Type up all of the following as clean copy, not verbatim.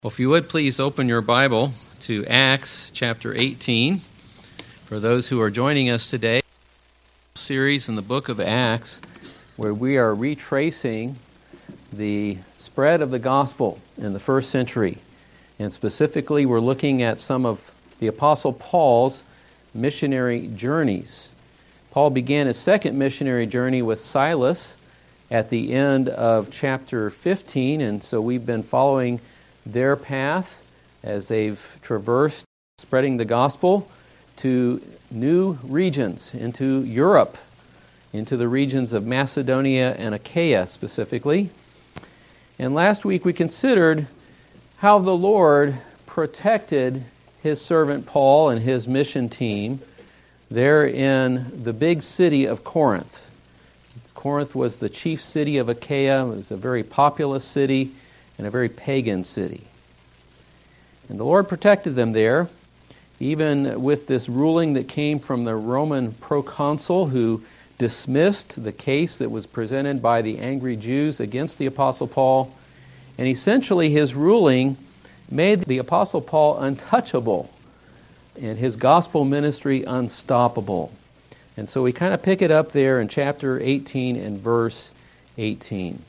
Well, if you would please open your Bible to Acts chapter 18. For those who are joining us today, series in the book of Acts, where we are retracing the spread of the gospel in the first century. And specifically, we're looking at some of the Apostle Paul's missionary journeys. Paul began his second missionary journey with Silas at the end of chapter 15, and so we've been following their path as they've traversed spreading the gospel to new regions, into Europe, into the regions of Macedonia and Achaia specifically. And last week we considered how the Lord protected His servant Paul and his mission team there in the big city of Corinth. Corinth was the chief city of Achaia. It was a very populous city and a very pagan city. And the Lord protected them there, even with this ruling that came from the Roman proconsul who dismissed the case that was presented by the angry Jews against the Apostle Paul. And essentially his ruling made the Apostle Paul untouchable and his gospel ministry unstoppable. And so we kind of pick it up there in chapter 18 and verse 18.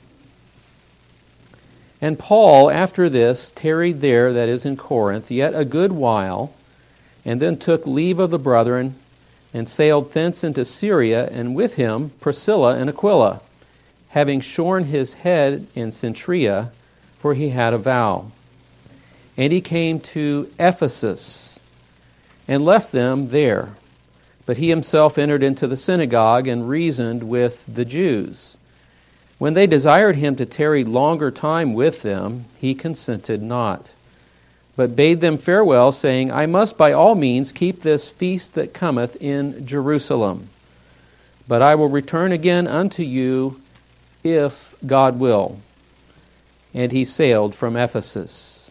And Paul, after this, tarried there, that is in Corinth, yet a good while, and then took leave of the brethren, and sailed thence into Syria, and with him Priscilla and Aquila, having shorn his head in Cenchrea, for he had a vow. And he came to Ephesus, and left them there. But he himself entered into the synagogue, and reasoned with the Jews. When they desired him to tarry longer time with them, he consented not, but bade them farewell, saying, I must by all means keep this feast that cometh in Jerusalem. But I will return again unto you, if God will. And he sailed from Ephesus.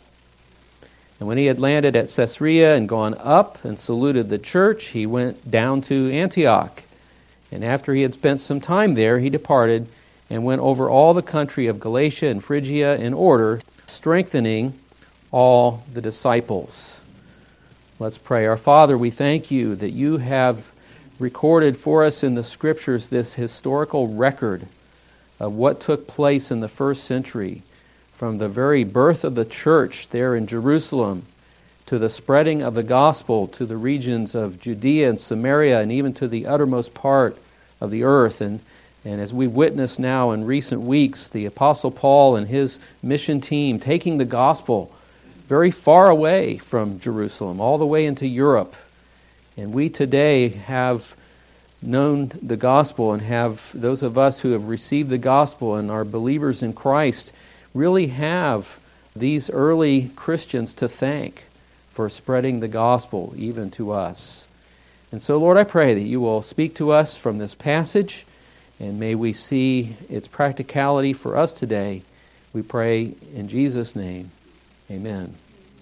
And when he had landed at Caesarea and gone up and saluted the church, he went down to Antioch. And after he had spent some time there, he departed and went over all the country of Galatia and Phrygia in order, strengthening all the disciples. Let's pray. Our Father, we thank you that you have recorded for us in the Scriptures this historical record of what took place in the first century, from the very birth of the church there in Jerusalem, to the spreading of the gospel to the regions of Judea and Samaria, and even to the uttermost part of the earth. And as we've witnessed now in recent weeks, the Apostle Paul and his mission team taking the gospel very far away from Jerusalem, all the way into Europe. And we today have known the gospel, and have those of us who have received the gospel and are believers in Christ really have these early Christians to thank for spreading the gospel even to us. And so, Lord, I pray that you will speak to us from this passage, and may we see its practicality for us today. We pray in Jesus' name. Amen.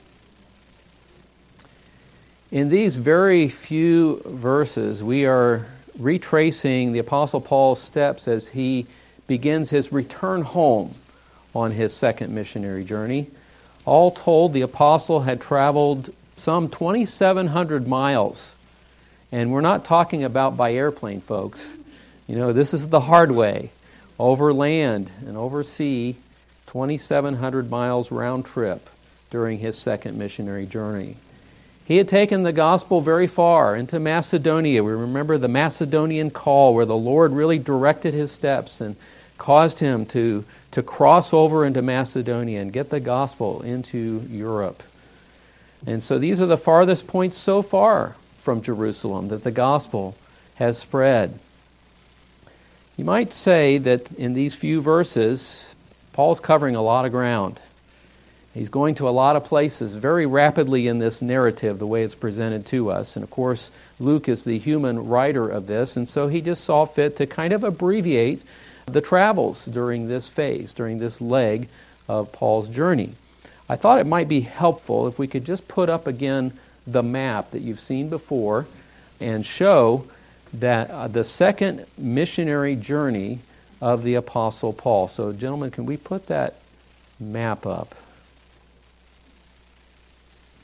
In these very few verses, we are retracing the Apostle Paul's steps as he begins his return home on his second missionary journey. All told, the apostle had traveled some 2,700 miles. And we're not talking about by airplane, folks. You know, this is the hard way, over land and over sea, 2,700 miles round trip during his second missionary journey. He had taken the gospel very far into Macedonia. We remember the Macedonian call, where the Lord really directed his steps and caused him to cross over into Macedonia and get the gospel into Europe. And so these are the farthest points so far from Jerusalem that the gospel has spread. You might say that in these few verses, Paul's covering a lot of ground. He's going to a lot of places very rapidly in this narrative, the way it's presented to us. And of course, Luke is the human writer of this, and so he just saw fit to kind of abbreviate the travels during this phase, during this leg of Paul's journey. I thought it might be helpful if we could just put up again the map that you've seen before and show that the second missionary journey of the Apostle Paul. So, gentlemen, can we put that map up?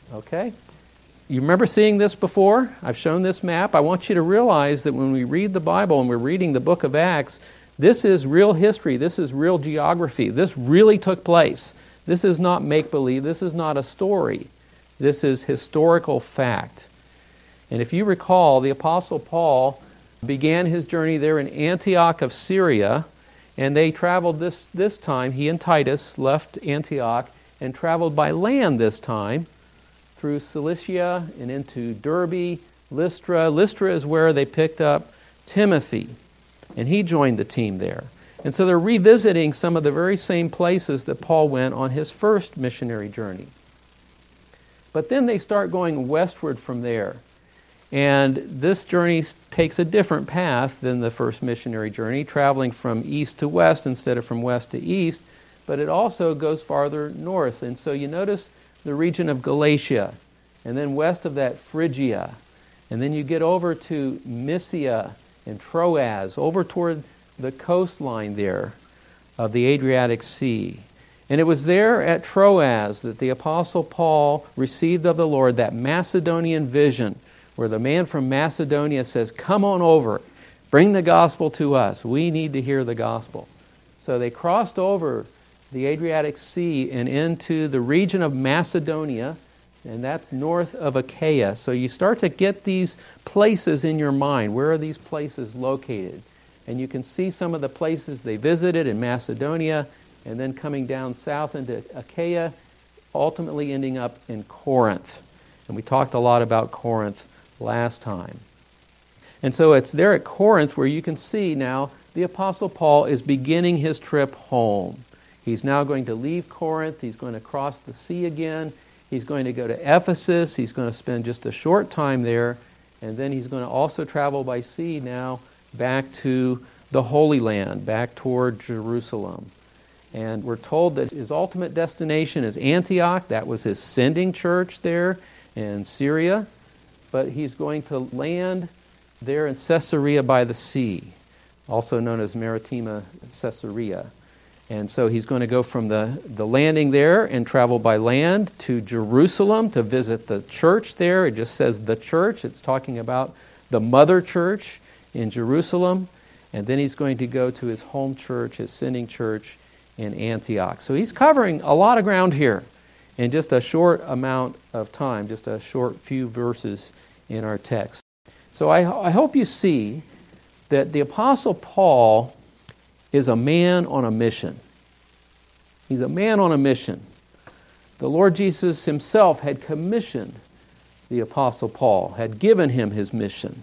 Okay? You remember seeing this before? I've shown this map. I want you to realize that when we read the Bible and we're reading the book of Acts, this is real history. This is real geography. This really took place. This is not make-believe. This is not a story. This is historical fact. And if you recall, the Apostle Paul began his journey there in Antioch of Syria, and they traveled this time. He and Titus left Antioch and traveled by land this time through Cilicia and into Derbe, Lystra. Lystra is where they picked up Timothy, and he joined the team there. And so they're revisiting some of the very same places that Paul went on his first missionary journey. But then they start going westward from there. And this journey takes a different path than the first missionary journey, traveling from east to west instead of from west to east, but it also goes farther north. And so you notice the region of Galatia, and then west of that Phrygia, and then you get over to Mysia and Troas, over toward the coastline there of the Adriatic Sea. And it was there at Troas that the Apostle Paul received of the Lord that Macedonian vision, where the man from Macedonia says, "Come on over, bring the gospel to us. We need to hear the gospel." So they crossed over the Adriatic Sea and into the region of Macedonia, and that's north of Achaia. So you start to get these places in your mind. Where are these places located? And you can see some of the places they visited in Macedonia, and then coming down south into Achaia, ultimately ending up in Corinth. And we talked a lot about Corinth last time. And so it's there at Corinth where you can see now the Apostle Paul is beginning his trip home. He's now going to leave Corinth. He's going to cross the sea again. He's going to go to Ephesus. He's going to spend just a short time there. And then he's going to also travel by sea now back to the Holy Land, back toward Jerusalem. And we're told that his ultimate destination is Antioch. That was his sending church there in Syria. But he's going to land there in Caesarea by the sea, also known as Maritima Caesarea. And so he's going to go from the landing there and travel by land to Jerusalem to visit the church there. It just says the church. It's talking about the mother church in Jerusalem. And then he's going to go to his home church, his sending church in Antioch. So he's covering a lot of ground here in just a short amount of time, just a short few verses in our text. So I hope you see that the Apostle Paul is a man on a mission. He's a man on a mission. The Lord Jesus himself had commissioned the Apostle Paul, had given him his mission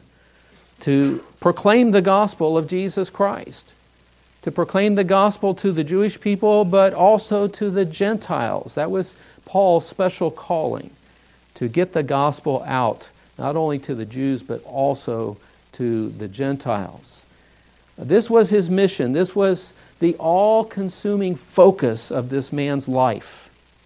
to proclaim the gospel of Jesus Christ, to proclaim the gospel to the Jewish people, but also to the Gentiles. That was Paul's special calling, to get the gospel out, not only to the Jews, but also to the Gentiles. This was his mission. This was the all-consuming focus of this man's life.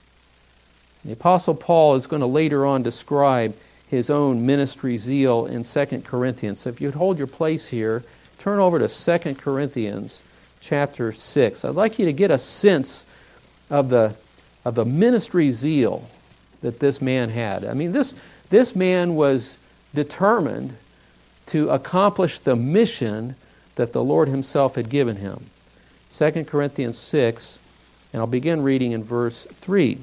The Apostle Paul is going to later on describe his own ministry zeal in 2 Corinthians. So if you'd hold your place here, turn over to 2 Corinthians chapter 6. I'd like you to get a sense of the ministry zeal that this man had. I mean, this man was determined to accomplish the mission that the Lord himself had given him. 2 Corinthians 6, and I'll begin reading in verse 3.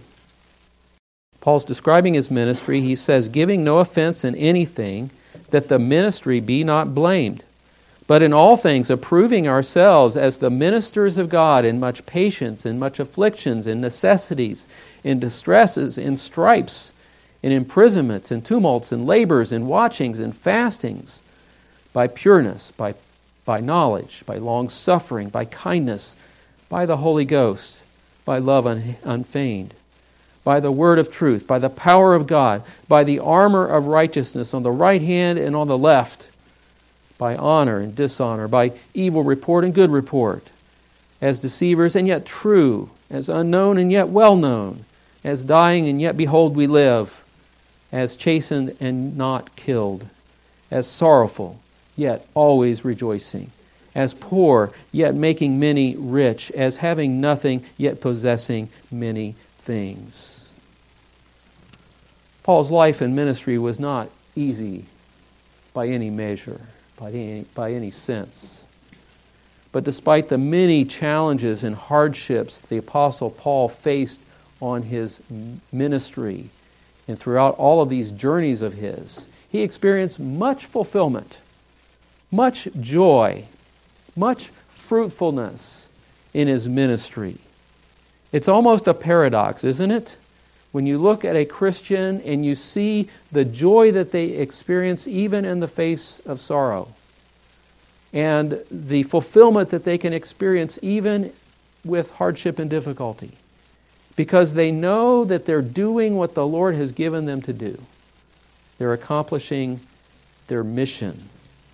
Paul's describing his ministry. He says, "Giving no offense in anything, that the ministry be not blamed, but in all things approving ourselves as the ministers of God in much patience, in much afflictions, in necessities, in distresses, in stripes, in imprisonments, in tumults, in labors, in watchings, in fastings, by pureness, by knowledge, by long suffering, by kindness, by the Holy Ghost, by love unfeigned, by the word of truth, by the power of God, by the armor of righteousness on the right hand and on the left, by honor and dishonor, by evil report and good report, as deceivers and yet true, as unknown and yet well known, as dying and yet behold we live, as chastened and not killed, as sorrowful yet always rejoicing, as poor yet making many rich, as having nothing yet possessing many things. Paul's life and ministry was not easy by any measure, by any sense. But despite the many challenges and hardships the Apostle Paul faced on his ministry and throughout all of these journeys of his, he experienced much fulfillment, much joy, much fruitfulness in his ministry. It's almost a paradox, isn't it? When you look at a Christian and you see the joy that they experience even in the face of sorrow, and the fulfillment that they can experience even with hardship and difficulty, because they know that they're doing what the Lord has given them to do. They're accomplishing their mission.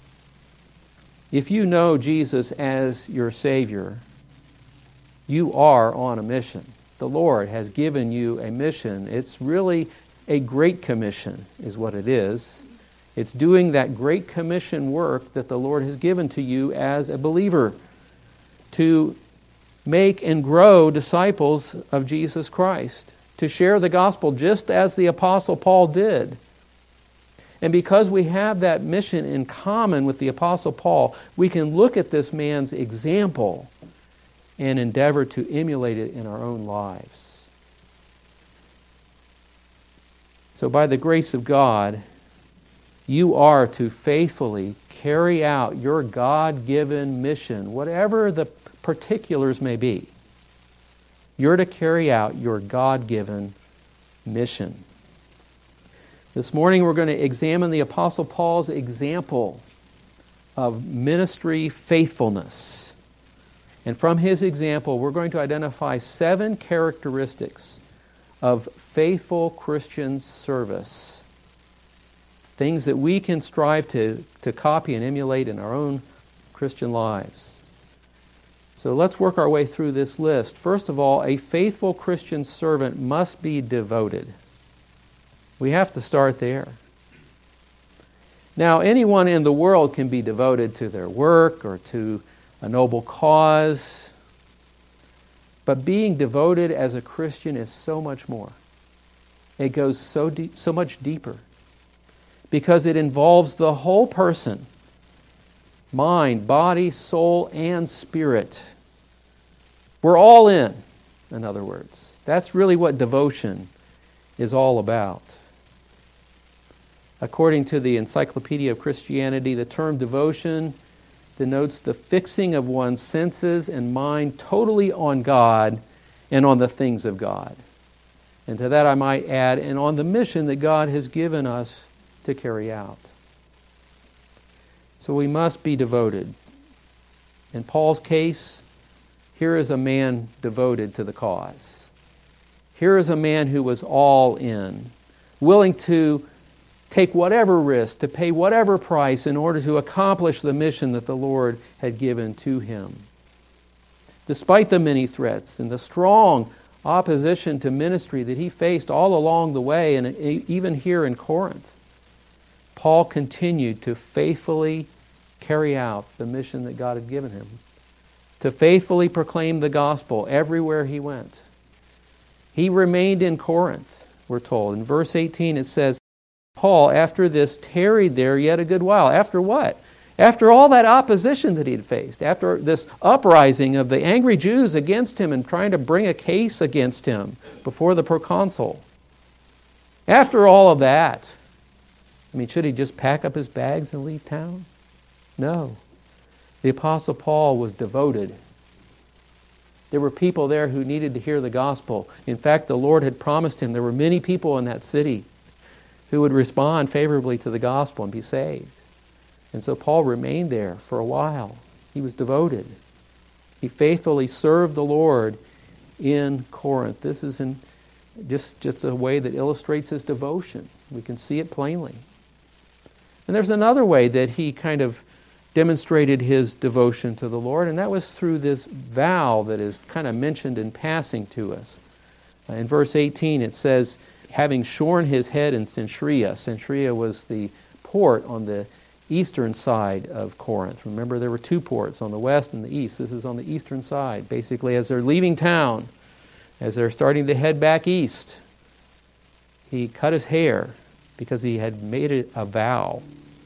If you know Jesus as your Savior, you are on a mission. The Lord has given you a mission. It's really a great commission, is what it is. It's doing that great commission work that the Lord has given to you as a believer, to make and grow disciples of Jesus Christ, to share the gospel just as the Apostle Paul did. And because we have that mission in common with the Apostle Paul, we can look at this man's example and endeavor to emulate it in our own lives. So by the grace of God, you are to faithfully carry out your God-given mission, whatever the particulars may be. You're to carry out your God-given mission. This morning we're going to examine the Apostle Paul's example of ministry faithfulness. And from his example, we're going to identify 7 characteristics of faithful Christian service. Things that we can strive to copy and emulate in our own Christian lives. So let's work our way through this list. First of all, a faithful Christian servant must be devoted. We have to start there. Now, anyone in the world can be devoted to their work or to a noble cause, but being devoted as a Christian is so much more. It goes so much deeper, because it involves the whole person, mind, body, soul, and spirit. We're all in other words. That's really what devotion is all about. According to the Encyclopedia of Christianity, the term devotion denotes the fixing of one's senses and mind totally on God and on the things of God. And to that I might add, and on the mission that God has given us to carry out. So we must be devoted. In Paul's case, here is a man devoted to the cause. Here is a man who was all in, willing to take whatever risk, to pay whatever price in order to accomplish the mission that the Lord had given to him. Despite the many threats and the strong opposition to ministry that he faced all along the way, and even here in Corinth, Paul continued to faithfully carry out the mission that God had given him, to faithfully proclaim the gospel everywhere he went. He remained in Corinth, we're told. In verse 18 it says, Paul, after this, tarried there yet a good while. After what? After all that opposition that he had faced, after this uprising of the angry Jews against him and trying to bring a case against him before the proconsul. After all of that, should he just pack up his bags and leave town? No. The Apostle Paul was devoted. There were people there who needed to hear the gospel. In fact, the Lord had promised him there were many people in that city who would respond favorably to the gospel and be saved. And so Paul remained there for a while. He was devoted. He faithfully served the Lord in Corinth. This is just a way that illustrates his devotion. We can see it plainly. And there's another way that he kind of demonstrated his devotion to the Lord, and that was through this vow that is kind of mentioned in passing to us. In verse 18 it says, having shorn his head in Cenchrea. Cenchrea was the port on the eastern side of Corinth. Remember, there were 2 ports, on the west and the east. This is on the eastern side. Basically, as they're leaving town, as they're starting to head back east, He cut his hair because he had made it a vow.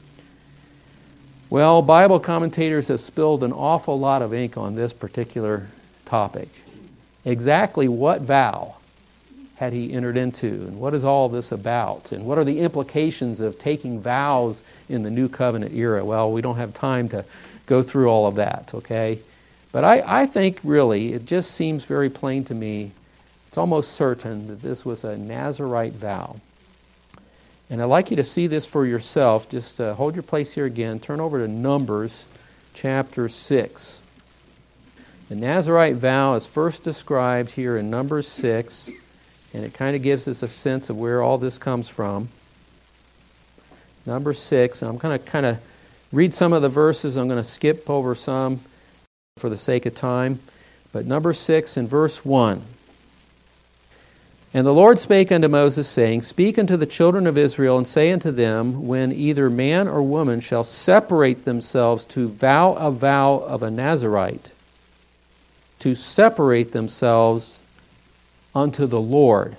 Well, Bible commentators have spilled an awful lot of ink on this particular topic. Exactly what vow had he entered into, and what is all this about, and what are the implications of taking vows in the New Covenant era? Well, we don't have time to go through all of that, okay? But I think really it just seems very plain to me, it's almost certain that this was a Nazirite vow. And I'd like you to see this for yourself. Just hold your place here again. Turn over to Numbers chapter 6. The Nazirite vow is first described here in Numbers 6, and it kind of gives us a sense of where all this comes from. Number 6, and I'm going to kind of read some of the verses. I'm going to skip over some for the sake of time. But number 6 in verse 1. And the Lord spake unto Moses, saying, Speak unto the children of Israel, and say unto them, When either man or woman shall separate themselves to vow a vow of a Nazirite, to separate themselves unto the Lord,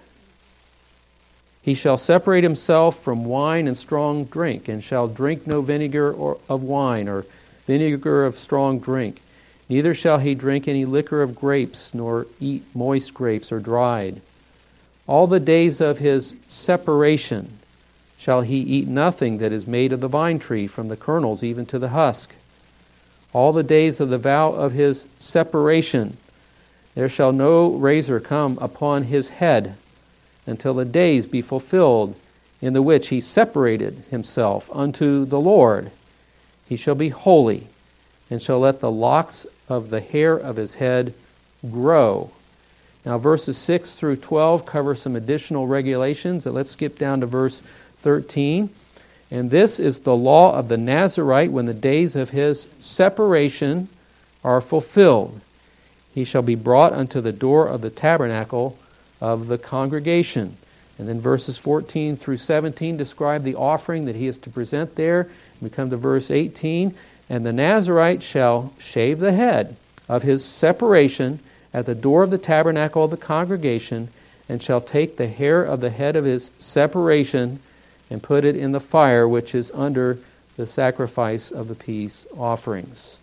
he shall separate himself from wine and strong drink, and shall drink no vinegar of wine, or vinegar of strong drink. Neither shall he drink any liquor of grapes, nor eat moist grapes or dried. All the days of his separation shall he eat nothing that is made of the vine tree, from the kernels even to the husk. All the days of the vow of his separation there shall no razor come upon his head, until the days be fulfilled in the which he separated himself unto the Lord. He shall be holy, and shall let the locks of the hair of his head grow. Now, verses 6 through 12 cover some additional regulations. So let's skip down to verse 13. And this is the law of the Nazirite when the days of his separation are fulfilled. He shall be brought unto the door of the tabernacle of the congregation. And then verses 14 through 17 describe the offering that he is to present there. We come to verse 18. And the Nazirite shall shave the head of his separation at the door of the tabernacle of the congregation, and shall take the hair of the head of his separation and put it in the fire which is under the sacrifice of the peace offerings.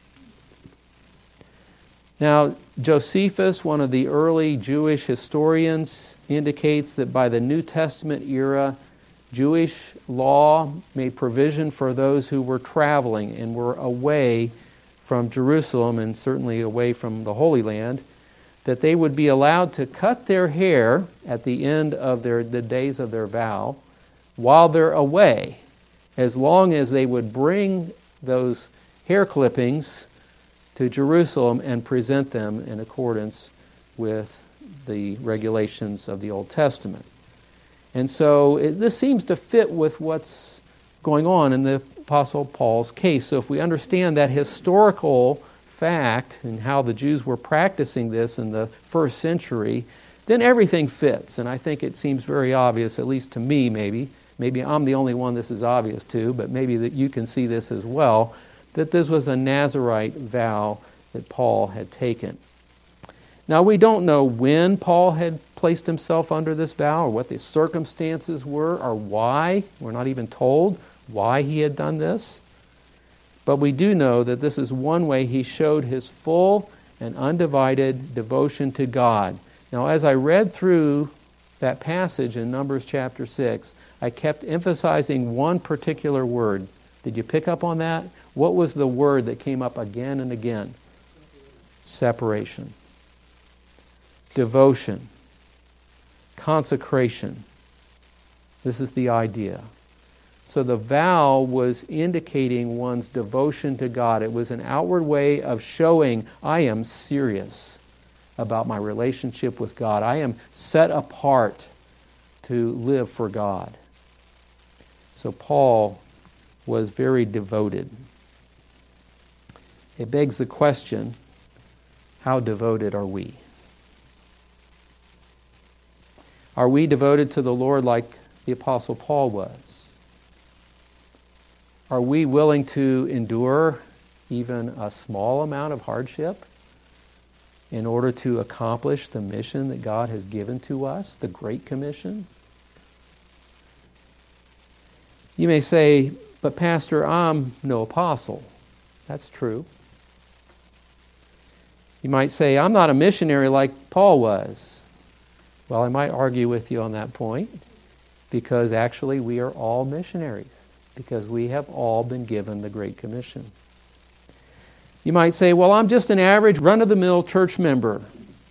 Now, Josephus, one of the early Jewish historians, indicates that by the New Testament era, Jewish law made provision for those who were traveling and were away from Jerusalem, and certainly away from the Holy Land, that they would be allowed to cut their hair at the end of the days of their vow while they're away, as long as they would bring those hair clippings to Jerusalem and present them in accordance with the regulations of the Old Testament. And so this seems to fit with what's going on in the Apostle Paul's case. So if we understand that historical fact and how the Jews were practicing this in the first century, then everything fits. And I think it seems very obvious, at least to me maybe. Maybe I'm the only one this is obvious to, but maybe that you can see this as well, that this was a Nazirite vow that Paul had taken. Now, we don't know when Paul had placed himself under this vow, or what the circumstances were, or why. We're not even told why he had done this. But we do know that this is one way he showed his full and undivided devotion to God. Now, as I read through that passage in Numbers chapter 6, I kept emphasizing one particular word. Did you pick up on that? What was the word that came up again and again? Separation. Devotion. Consecration. This is the idea. So the vow was indicating one's devotion to God. It was an outward way of showing, I am serious about my relationship with God. I am set apart to live for God. So Paul was very devoted. It begs the question, how devoted are we? Are we devoted to the Lord like the Apostle Paul was? Are we willing to endure even a small amount of hardship in order to accomplish the mission that God has given to us, the Great Commission? You may say, but Pastor, I'm no apostle. That's true. You might say, I'm not a missionary like Paul was. Well, I might argue with you on that point, because actually we are all missionaries, because we have all been given the Great Commission. You might say, well, I'm just an average run-of-the-mill church member.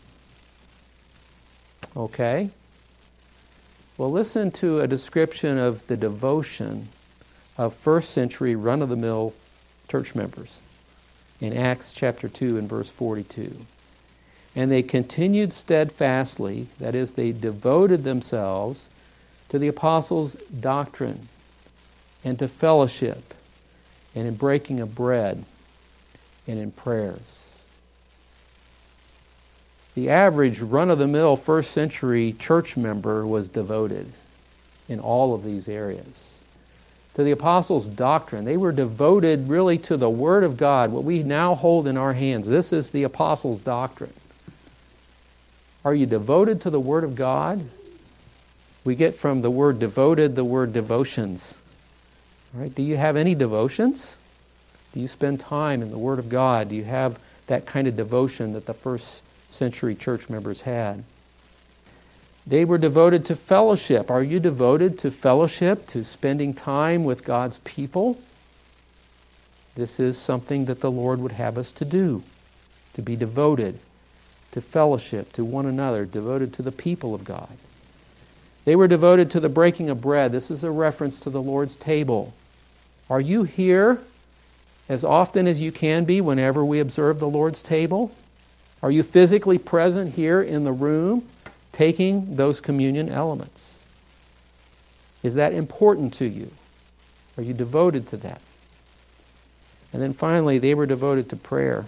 Okay. Well, listen to a description of the devotion of first century run-of-the-mill church members in Acts chapter 2 and verse 42. And they continued steadfastly, that is, they devoted themselves to the apostles' doctrine and to fellowship and in breaking of bread and in prayers. The average run-of-the-mill first century church member was devoted in all of these areas. To the apostles' doctrine, they were devoted really to the Word of God, what we now hold in our hands. This is the apostles' doctrine. Are you devoted to the Word of God? We get from the word devoted the word devotions. All right? Do you have any devotions? Do you spend time in the Word of God? Do you have that kind of devotion that the first century church members had? They were devoted to fellowship. Are you devoted to fellowship, to spending time with God's people? This is something that the Lord would have us to do, to be devoted to fellowship, to one another, devoted to the people of God. They were devoted to the breaking of bread. This is a reference to the Lord's table. Are you here as often as you can be whenever we observe the Lord's table? Are you physically present here in the room, taking those communion elements? Is that important to you? Are you devoted to that? And then finally, they were devoted to prayer.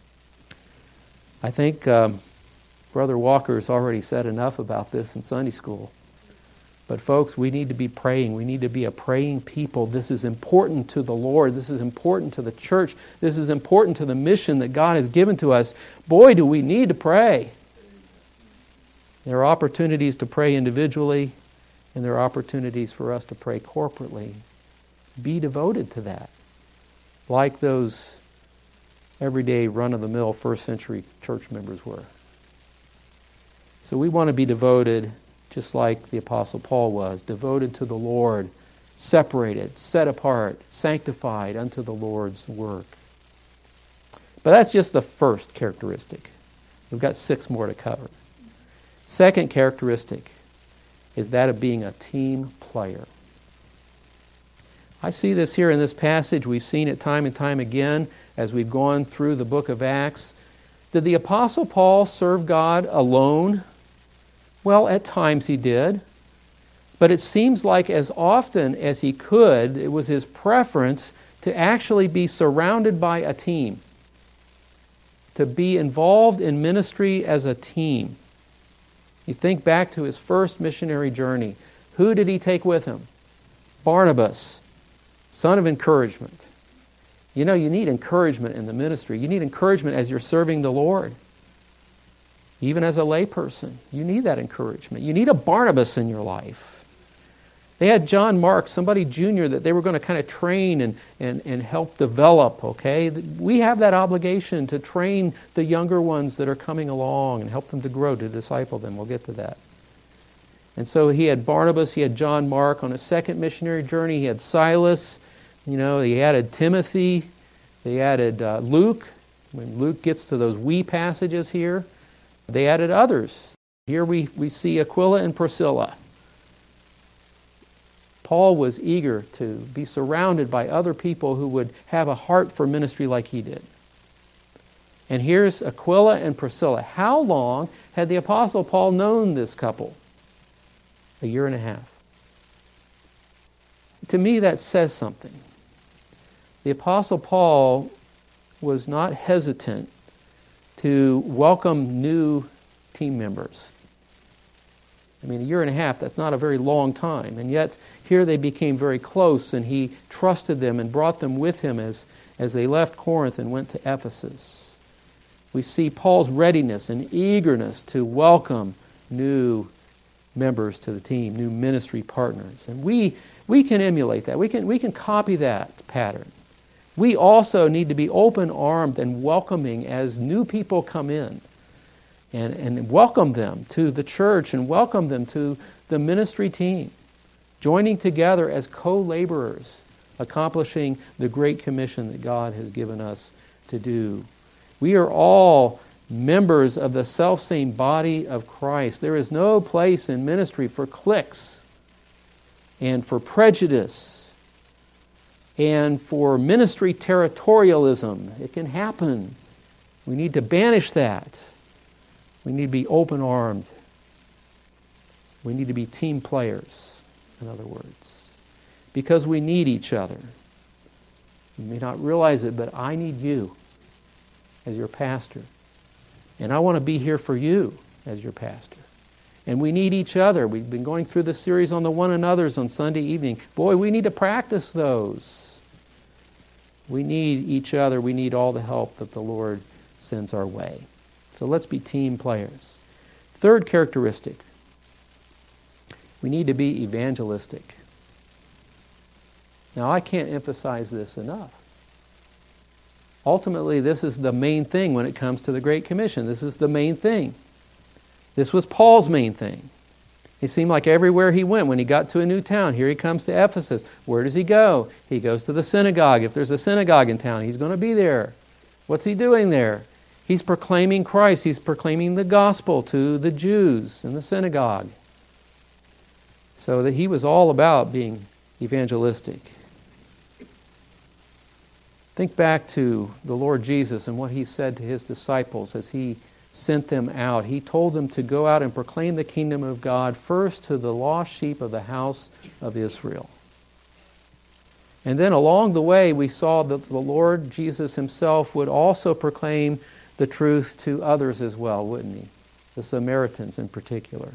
I think Brother Walker's already said enough about this in Sunday school. But folks, we need to be praying. We need to be a praying people. This is important to the Lord. This is important to the church. This is important to the mission that God has given to us. Boy, do we need to pray. There are opportunities to pray individually, and there are opportunities for us to pray corporately. Be devoted to that, like those everyday run-of-the-mill first century church members were. So we want to be devoted just like the Apostle Paul was, devoted to the Lord, separated, set apart, sanctified unto the Lord's work. But that's just the first characteristic. We've got 6 more to cover. Second characteristic is that of being a team player. I see this here in this passage. We've seen it time and time again as we've gone through the book of Acts. Did the Apostle Paul serve God alone? Well, at times he did. But it seems like as often as he could, it was his preference to actually be surrounded by a team, to be involved in ministry as a team. You think back to his first missionary journey. Who did he take with him? Barnabas, son of encouragement. You know, you need encouragement in the ministry. You need encouragement as you're serving the Lord. Even as a layperson, you need that encouragement. You need a Barnabas in your life. They had John Mark, somebody junior that they were going to kind of train and help develop, okay? We have that obligation to train the younger ones that are coming along and help them to grow, to disciple them. We'll get to that. And so he had Barnabas, he had John Mark. On a second missionary journey, he had Silas. You know, he added Timothy. They added Luke. When Luke gets to those we passages here, they added others. Here we see Aquila and Priscilla. Paul was eager to be surrounded by other people who would have a heart for ministry like he did. And here's Aquila and Priscilla. How long had the Apostle Paul known this couple? 1.5 years. To me, that says something. The Apostle Paul was not hesitant to welcome new team members. I mean, 1.5 years, that's not a very long time. And yet, here they became very close, and he trusted them and brought them with him as they left Corinth and went to Ephesus. We see Paul's readiness and eagerness to welcome new members to the team, new ministry partners. And we can emulate that. We can copy that pattern. We also need to be open-armed and welcoming as new people come in, and welcome them to the church and welcome them to the ministry team, joining together as co-laborers, accomplishing the Great Commission that God has given us to do. We are all members of the selfsame body of Christ. There is no place in ministry for cliques and for prejudice and for ministry territorialism. It can happen. We need to banish that. We need to be open-armed. We need to be team players, in other words, because we need each other. You may not realize it, but I need you as your pastor. And I want to be here for you as your pastor. And we need each other. We've been going through this series on the one another's on Sunday evening. Boy, we need to practice those. We need each other. We need all the help that the Lord sends our way. So let's be team players. Third characteristic, we need to be evangelistic. Now, I can't emphasize this enough. Ultimately, this is the main thing when it comes to the Great Commission. This is the main thing. This was Paul's main thing. It seemed like everywhere he went, when he got to a new town, here he comes to Ephesus. Where does he go? He goes to the synagogue. If there's a synagogue in town, he's going to be there. What's he doing there? He's proclaiming Christ. He's proclaiming the gospel to the Jews in the synagogue. So that he was all about being evangelistic. Think back to the Lord Jesus and what he said to his disciples as he sent them out. He told them to go out and proclaim the kingdom of God first to the lost sheep of the house of Israel. And then along the way we saw that the Lord Jesus himself would also proclaim the truth to others as well, wouldn't he? The Samaritans in particular.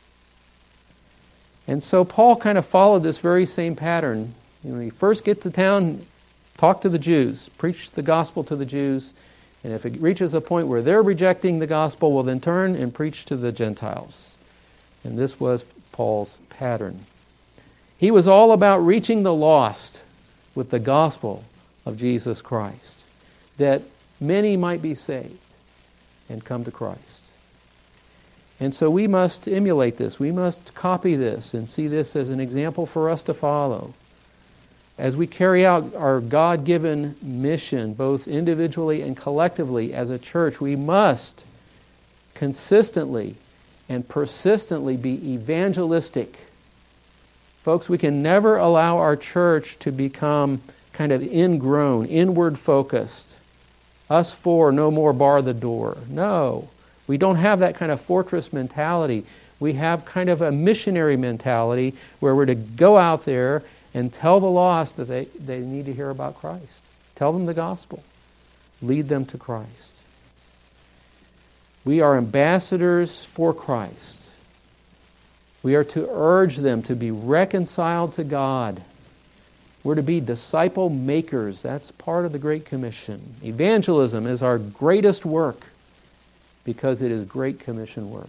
And so Paul kind of followed this very same pattern. When he first gets to town, talk to the Jews, preach the gospel to the Jews, and if it reaches a point where they're rejecting the gospel, well then turn and preach to the Gentiles. And this was Paul's pattern. He was all about reaching the lost with the gospel of Jesus Christ, that many might be saved and come to Christ. And so we must emulate this. We must copy this and see this as an example for us to follow. As we carry out our God-given mission, both individually and collectively as a church, we must consistently and persistently be evangelistic. Folks, we can never allow our church to become kind of ingrown, inward-focused. Us four, no more bar the door. No, we don't have that kind of fortress mentality. We have kind of a missionary mentality where we're to go out there and tell the lost that they need to hear about Christ. Tell them the gospel. Lead them to Christ. We are ambassadors for Christ. We are to urge them to be reconciled to God. We're to be disciple makers. That's part of the Great Commission. Evangelism is our greatest work because it is Great Commission work.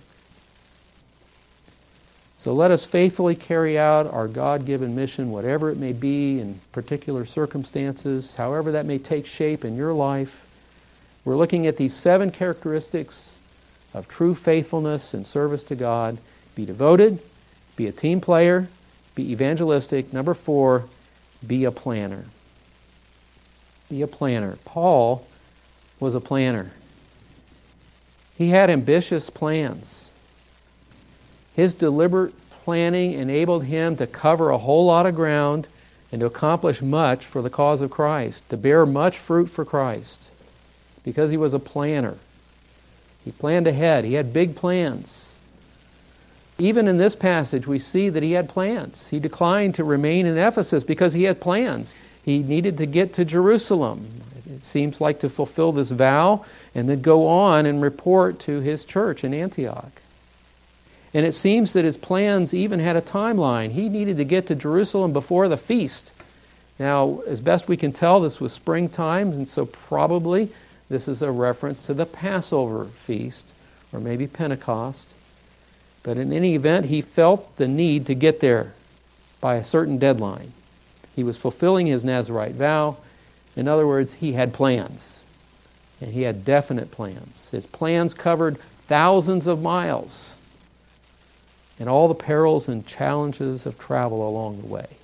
So let us faithfully carry out our God-given mission, whatever it may be in particular circumstances, however that may take shape in your life. We're looking at these 7 characteristics of true faithfulness and service to God. Be devoted, be a team player, be evangelistic. Number 4, be a planner. Be a planner. Paul was a planner. He had ambitious plans. His deliberate planning enabled him to cover a whole lot of ground and to accomplish much for the cause of Christ, to bear much fruit for Christ, because he was a planner. He planned ahead. He had big plans. Even in this passage, we see that he had plans. He declined to remain in Ephesus because he had plans. He needed to get to Jerusalem, it seems like, to fulfill this vow and then go on and report to his church in Antioch. And it seems that his plans even had a timeline. He needed to get to Jerusalem before the feast. Now, as best we can tell, this was springtime, and so probably this is a reference to the Passover feast, or maybe Pentecost. But in any event, he felt the need to get there by a certain deadline. He was fulfilling his Nazirite vow. In other words, he had plans. And he had definite plans. His plans covered thousands of miles and all the perils and challenges of travel along the way.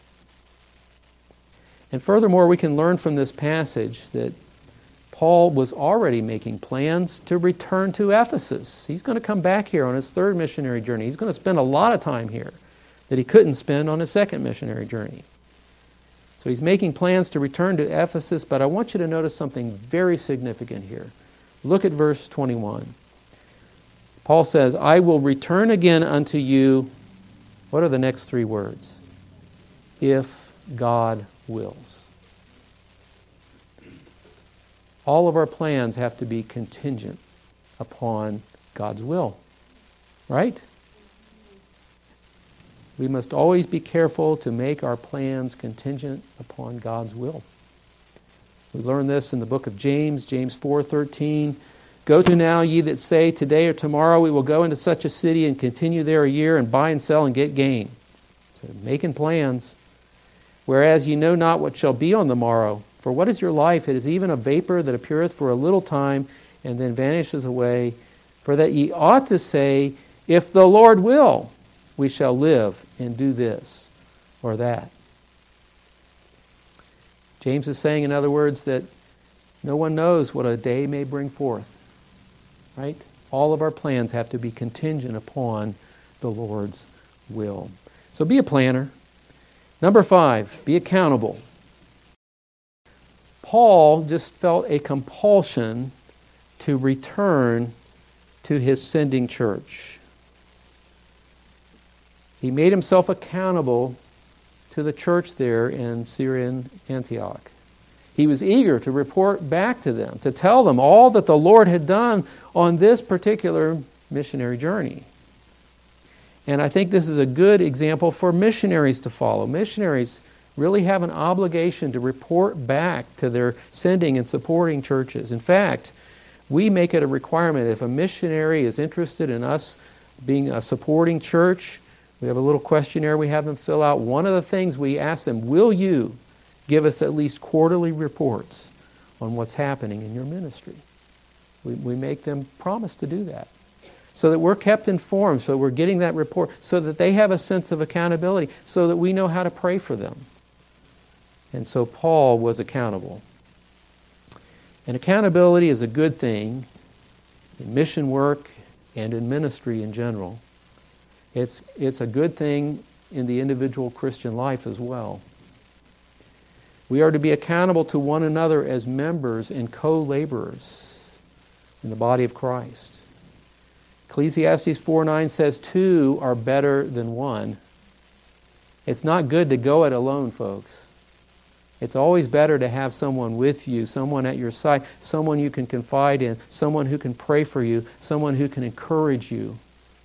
And furthermore, we can learn from this passage that Paul was already making plans to return to Ephesus. He's going to come back here on his third missionary journey. He's going to spend a lot of time here that he couldn't spend on his second missionary journey. So he's making plans to return to Ephesus, but I want you to notice something very significant here. Look at verse 21. Paul says, I will return again unto you. What are the next three words? If God wills. All of our plans have to be contingent upon God's will. Right? We must always be careful to make our plans contingent upon God's will. We learn this in the book of James, James 4:13. Go to now, ye that say, today or tomorrow we will go into such a city and continue there a year and buy and sell and get gain. So making plans. Whereas ye know not what shall be on the morrow. For what is your life? It is even a vapor that appeareth for a little time and then vanishes away. For that ye ought to say, if the Lord will, we shall live and do this or that. James is saying, in other words, that no one knows what a day may bring forth. Right? All of our plans have to be contingent upon the Lord's will. So be a planner. Number 5, be accountable. Paul just felt a compulsion to return to his sending church. He made himself accountable to the church there in Syrian Antioch. He was eager to report back to them, to tell them all that the Lord had done on this particular missionary journey. And I think this is a good example for missionaries to follow. Missionaries really have an obligation to report back to their sending and supporting churches. In fact, we make it a requirement if a missionary is interested in us being a supporting church, we have a little questionnaire we have them fill out. One of the things we ask them, will you give us at least quarterly reports on what's happening in your ministry? We make them promise to do that so that we're kept informed, so we're getting that report, so that they have a sense of accountability, so that we know how to pray for them. And so Paul was accountable. And accountability is a good thing in mission work and in ministry in general. It's a good thing in the individual Christian life as well. We are to be accountable to one another as members and co-laborers in the body of Christ. Ecclesiastes 4:9 says, 2 are better than 1. It's not good to go it alone, folks. It's always better to have someone with you, someone at your side, someone you can confide in, someone who can pray for you, someone who can encourage you.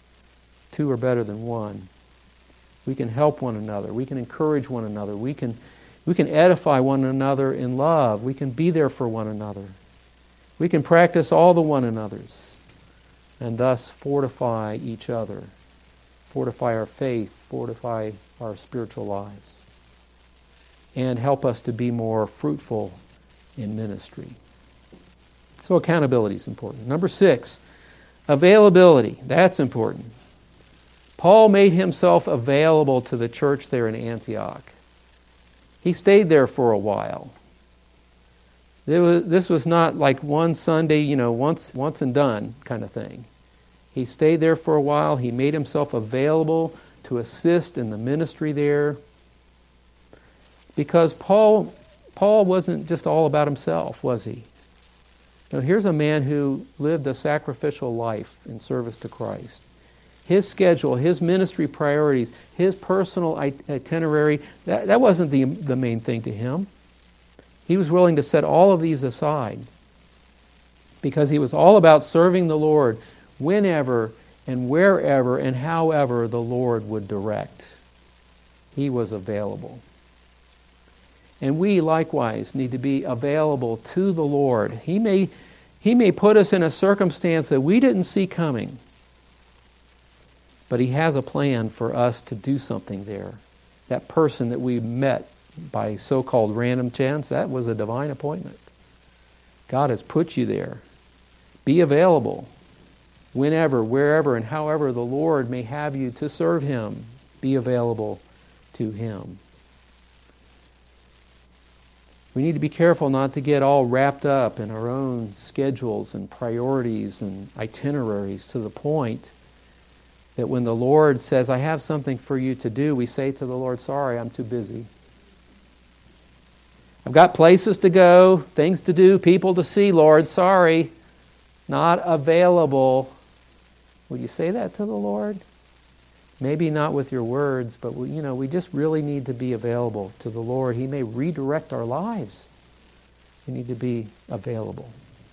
2 are better than 1. We can help one another. We can encourage one another. We can edify one another in love. We can be there for one another. We can practice all the one another's and thus fortify each other, fortify our faith, fortify our spiritual lives, and help us to be more fruitful in ministry. So accountability is important. Number 6, availability. That's important. Paul made himself available to the church there in Antioch. He stayed there for a while. This was not like one Sunday, once and done kind of thing. He stayed there for a while. He made himself available to assist in the ministry there. Because Paul wasn't just all about himself, was he? Here's a man who lived a sacrificial life in service to Christ. His schedule, his ministry priorities, his personal itinerary, that wasn't the main thing to him. He was willing to set all of these aside because he was all about serving the Lord whenever and wherever and however the Lord would direct. He was available. And we likewise need to be available to the Lord. He may put us in a circumstance that we didn't see coming. But He has a plan for us to do something there. That person that we met by so-called random chance, that was a divine appointment. God has put you there. Be available whenever, wherever, and however the Lord may have you to serve Him. Be available to Him. We need to be careful not to get all wrapped up in our own schedules and priorities and itineraries to the point that when the Lord says, I have something for you to do, we say to the Lord, sorry, I'm too busy. I've got places to go, things to do, people to see, Lord, sorry, not available. Will you say that to the Lord? Maybe not with your words, but we just really need to be available to the Lord. He may redirect our lives. We need to be available.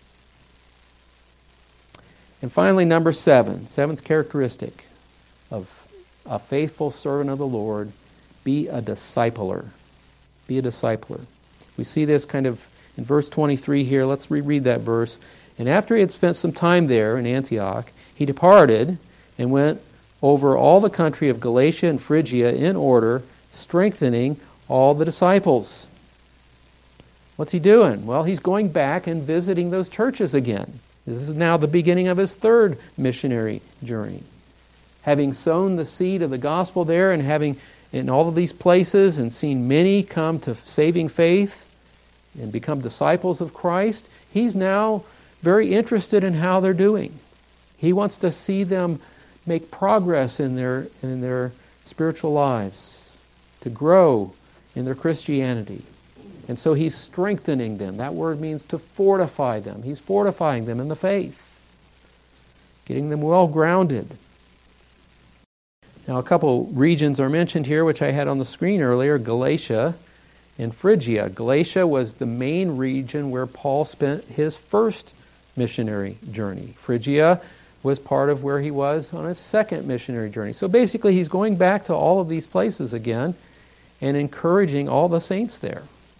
And finally, number 7, seventh characteristic of a faithful servant of the Lord, be a discipler. Be a discipler. We see this kind of in verse 23 here. Let's reread that verse. And after he had spent some time there in Antioch, he departed and went over all the country of Galatia and Phrygia in order, strengthening all the disciples. What's he doing? Well, he's going back and visiting those churches again. This is now the beginning of his 3rd missionary journey. Having sown the seed of the gospel there and having in all of these places and seen many come to saving faith and become disciples of Christ, he's now very interested in how they're doing. He wants to see them make progress in their spiritual lives, to grow in their Christianity. And so he's strengthening them. That word means to fortify them. He's fortifying them in the faith, getting them well grounded. Now, a couple regions are mentioned here, which I had on the screen earlier, Galatia and Phrygia. Galatia was the main region where Paul spent his first missionary journey. Phrygia was part of where he was on his second missionary journey. So basically, he's going back to all of these places again and encouraging all the saints there.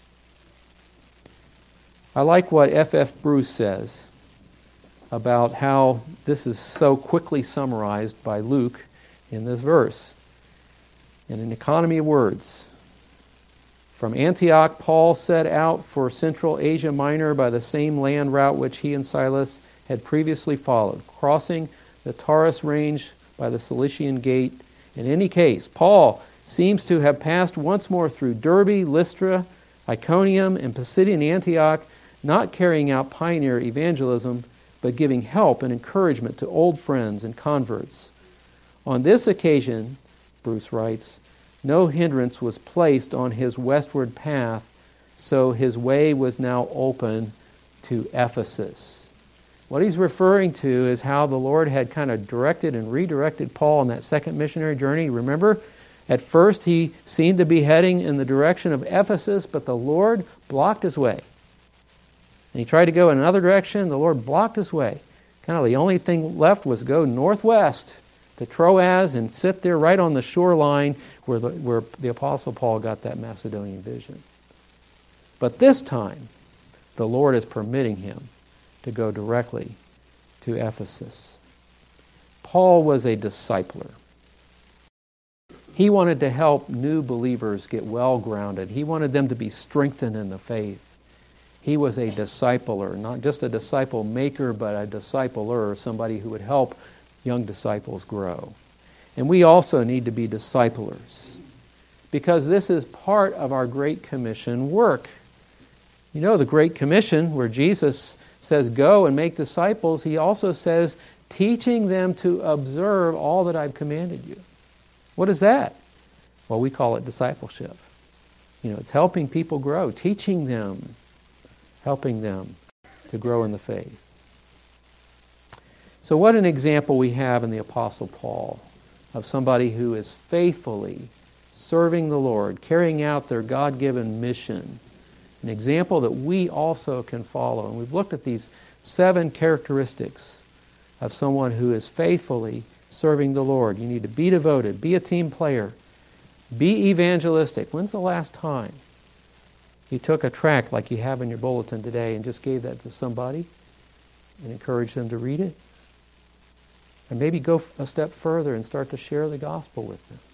I like what F.F. Bruce says about how this is so quickly summarized by Luke in this verse. In an economy of words, from Antioch, Paul set out for Central Asia Minor by the same land route which he and Silas had previously followed, crossing the Taurus range by the Cilician gate. In any case, Paul seems to have passed once more through Derbe, Lystra, Iconium, and Pisidian Antioch, not carrying out pioneer evangelism, but giving help and encouragement to old friends and converts. On this occasion, Bruce writes, no hindrance was placed on his westward path, so his way was now open to Ephesus. What he's referring to is how the Lord had kind of directed and redirected Paul on that second missionary journey. Remember, at first he seemed to be heading in the direction of Ephesus, but the Lord blocked his way. And he tried to go in another direction, the Lord blocked his way. Kind of the only thing left was go northwest to Troas and sit there right on the shoreline where the Apostle Paul got that Macedonian vision. But this time, the Lord is permitting him to go directly to Ephesus. Paul was a discipler. He wanted to help new believers get well grounded. He wanted them to be strengthened in the faith. He was a discipler, not just a disciple maker, but a discipler, somebody who would help young disciples grow. And we also need to be disciplers, because this is part of our Great Commission work. You know, the Great Commission, where Jesus says, go and make disciples, he also says, teaching them to observe all that I've commanded you. What is that? Well, we call it discipleship. It's helping people grow, teaching them, helping them to grow in the faith. So what an example we have in the Apostle Paul of somebody who is faithfully serving the Lord, carrying out their God-given mission. An example that we also can follow. And we've looked at these 7 characteristics of someone who is faithfully serving the Lord. You need to be devoted, be a team player, be evangelistic. When's the last time you took a tract like you have in your bulletin today and just gave that to somebody and encouraged them to read it? And maybe go a step further and start to share the gospel with them.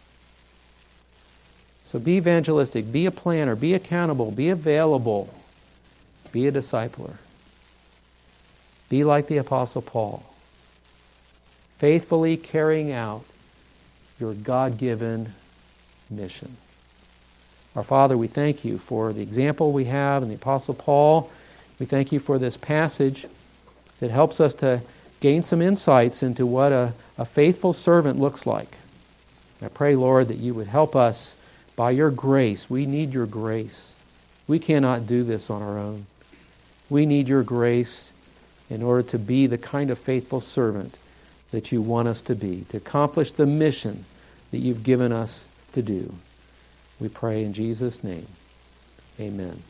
So be evangelistic, be a planner, be accountable, be available, be a discipler. Be like the Apostle Paul, faithfully carrying out your God-given mission. Our Father, we thank you for the example we have in the Apostle Paul. We thank you for this passage that helps us to gain some insights into what a faithful servant looks like. I pray, Lord, that you would help us by your grace. We need your grace. We cannot do this on our own. We need your grace in order to be the kind of faithful servant that you want us to be, to accomplish the mission that you've given us to do. We pray in Jesus' name. Amen.